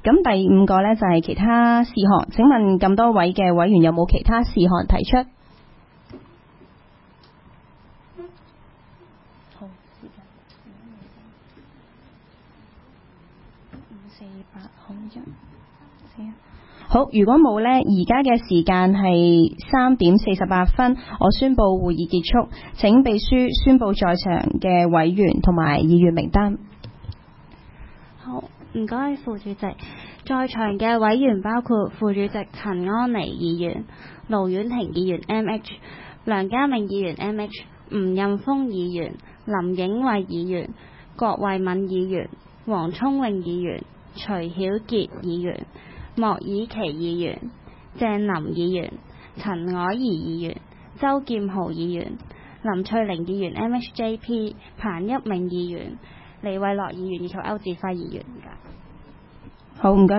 咁第5個呢，就係其他事項，請問咁多位嘅委員有冇其他事項提出？好，時間5、4、8，好好，如果冇呢，而家嘅時間係3點48分，我宣布會議結束。請秘書宣布在場嘅委員同埋議員名單。 好，唔該，副主席。在場嘅委員包括副主席陳安妮議員、盧婉婷議員 MH、梁家明議員 MH、吳任峰議員、林影惠議員、郭慧敏議員、黃聰穎議員、徐曉傑議員、莫以琪議員、鄭林議員、陳凱儀議員、周劍豪議員、林翠玲議員 MHJP、彭一鳴議員、李慧樂議員以及歐志輝議員。 好，唔該。